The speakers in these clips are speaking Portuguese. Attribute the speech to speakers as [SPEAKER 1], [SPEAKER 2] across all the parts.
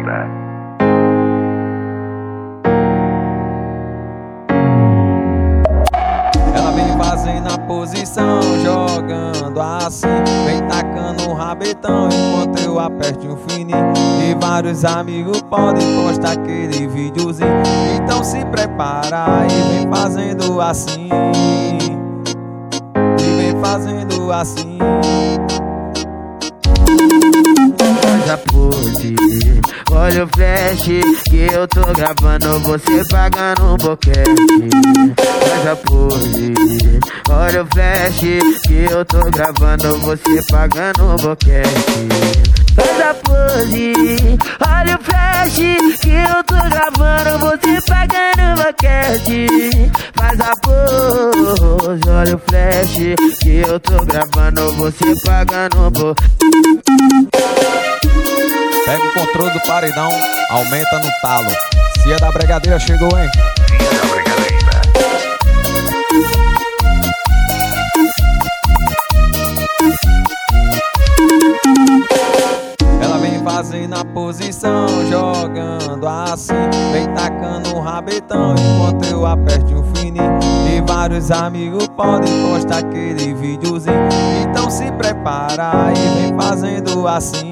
[SPEAKER 1] Paraíba.
[SPEAKER 2] Ela vem fazendo a posição, jogando assim, vem tacando um rabetão enquanto eu aperto um fininho. E vários amigos podem postar aquele videozinho. Então se prepara e vem fazendo assim, e vem fazendo assim.
[SPEAKER 3] Já pose, olha o flash que eu tô gravando, você pagando um boquete. Já pose, olha o flash que eu tô gravando, você pagando um boquete. Faz a pose, olha o flash que eu tô gravando, você pagando boquete. Faz a pose, olha o flash que eu tô gravando, você pagando um boquete.
[SPEAKER 2] Pega o controle do paredão, aumenta no talo. Cia da Brigadeira chegou, hein?
[SPEAKER 1] Cia da Brigadeira.
[SPEAKER 2] Ela vem fazendo a posição, jogando assim, vem tacando um rabetão enquanto eu aperto um fininho. E vários amigos podem postar aquele videozinho. Então se prepara e vem fazendo assim,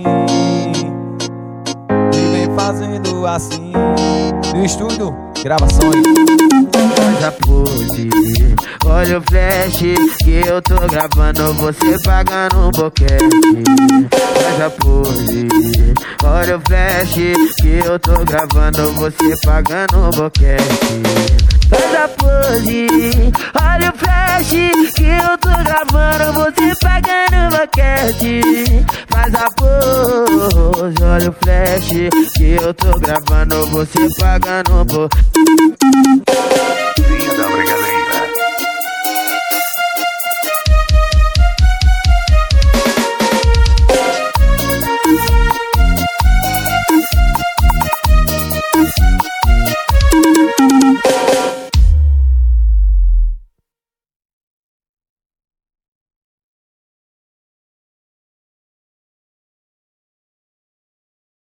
[SPEAKER 2] fazendo assim. No estúdio, gravações.
[SPEAKER 3] Já pose, olha o flash que eu tô gravando, você pagando um boquete. Já pose, olha o flash que eu tô gravando, você pagando um boquete. Faz a pose, olha o flash que eu tô gravando, você pagando um boquete. Faz a pose, olha o flash que eu tô gravando, você pagando um boquete.